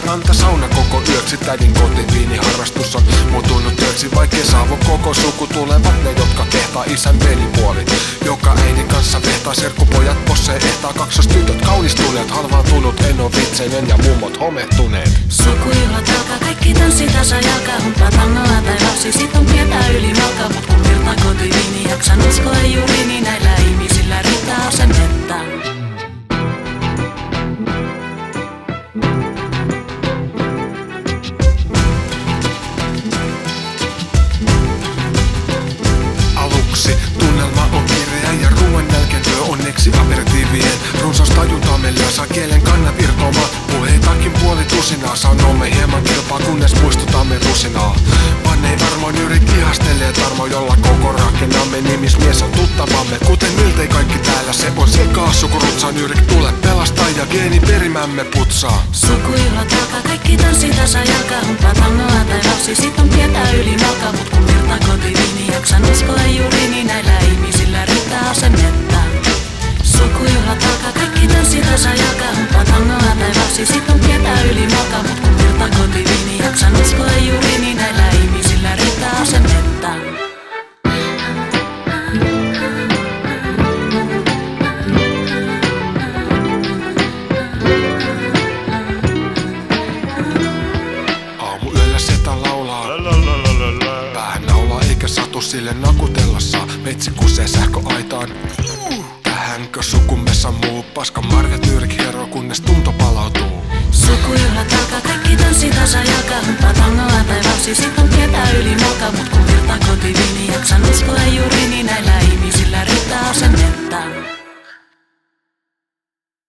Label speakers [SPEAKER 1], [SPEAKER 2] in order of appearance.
[SPEAKER 1] häntä sauna koko yöksi. Tädin kotiviiniharrastus on muuttunut työksi, vaikkei saavu koko suku. Tulevat ne, jotka kehtaa isän velipuoli, joka äidin kanssa vehtaa. Serkkupojat possee ehtaa, kaksostytöt kaunistuneet, halvaantunut eno vitseinen ja mummot homehtuneet.
[SPEAKER 2] Sukujuhlat alkaa, kaikki tanssii tasajalkaa. Humppaa tangoa tai lapsi, sit on pietä yli malkaa. Mut kun virtaa kotiviini, jaksan uskoa juuri, niin näillä ihmisillä riittää asennetta.
[SPEAKER 1] Tunnelma on kireä ja ruoan jälkeen työ onneksi aperitiivien runsaus tajuntaamme lyö, saa kielen kannat irtoamaan. Puheitakin puoli tusinaa, sanomme hieman kilpaa, kunnes muistutamme rusinaa. Panne armoin Jyrik ihastelee tarmo, jolla koko rakennamme. Nimismies on tuttavamme, kuten miltei kaikki täällä. Se on sikaa sukurutsaan, Jyrik tule pelastaa ja geeni perimämme putsaa.
[SPEAKER 2] Sukujuhlat alkaa, kaikki tanssii tasajalkaa. Humppaa tangoa tai lapsi, sit on pietä yli malkaa. Mut kun virtaa kotiviini, jaksan uskoa juuri, niin näillä ihmisillä riittää asennetta. Sukujuhlat alkaa, kaikki tanssii tasajalkaa. Humppaa tangoa tai lapsi, sit on pietä yli malkaa. Mut kun virtaa kotiviini, jaksan uskoa juuri, niin näillä ihmisillä riittää asennetta.
[SPEAKER 1] Aamuyöllä setä laulaa, päähän naulaa eikä satu sille nakutella saa. Metsi kusee sähköaitaan. Tähänkö sukumessa muu paska marjat Jyrik hieroo, kunnes tunto palautuu.
[SPEAKER 2] Sukujuhlat alkaa, kaikki tanssii tasajalkaa. Humppaa tangoa tai lapsi, sit on